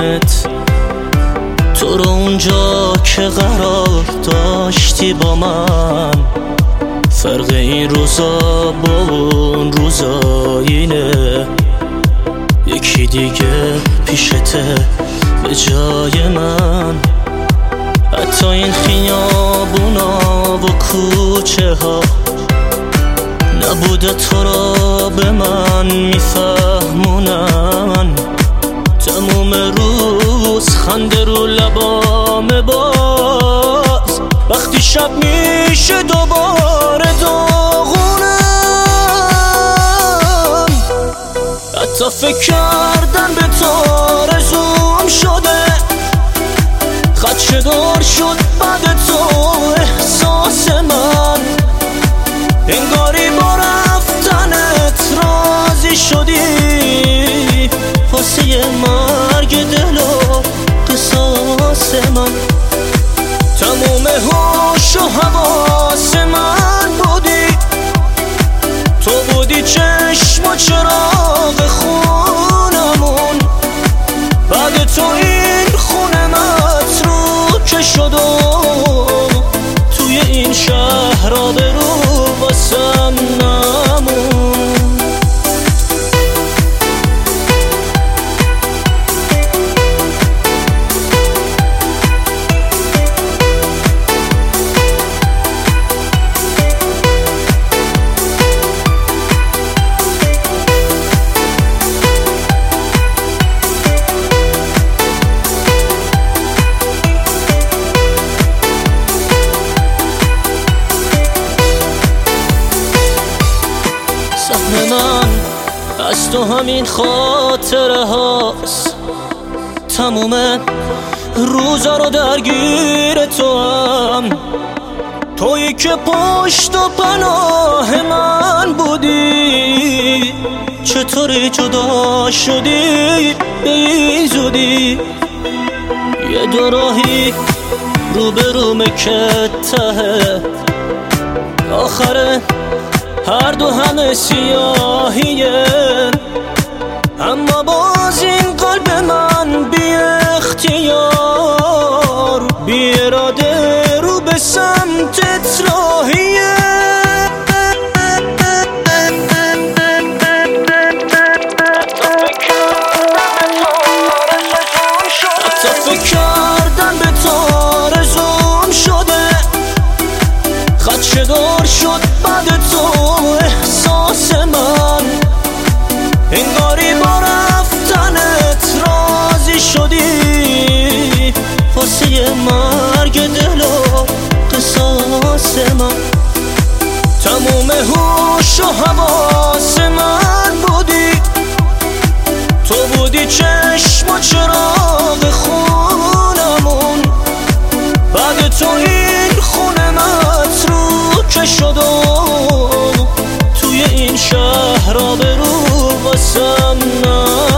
دیدمت تو رو اونجا که قرار داشتی با من. فرق این روزا با اون روزا اینه، یکی دیگه پیشته به جای من. حتی این خیابونا و کوچه ها نبوده تو را به من میفهمونن. تموم روز خنده رو لبامه، باز وقتی شب میشه دوباره داغونم. حتی فکر کردن به تو آرزوم شده، خدشه‌دار شد بعد تو احساس من. انگاری با رفتنت راضی شدی، واسه مرگ دل و قصاص من. تموم هوش و حواس من بودی، تو بودی چشم و چراغ خونمون. بعد تو این خونه متروکه شد و توی این شهر آبرو واسم نمون. من از تو همین خاطره هاست، تموم روزا رو درگیر تو هم. تویی که پشت و پناه من بودی، چطوری جدا شدی به این زودی؟ یه دو راهی روبرومه که ته آخره هر دو همه سیاهیه. اما باز این قلب من بی اختیار بی اراده رو به سمتت راهیه. حتی فکر کردن به تو آرزوم شده، خدشه‌دار شد بعد تو احساس من. انگاری با رفتنت راضی شدی، واسه مرگ دل و قصاص من. تموم هوش و حواس من بودی، تو بودی چشم و چراغ خونمون. بعد تو این خونه متروکه شد و توی این شهر آبرو واسم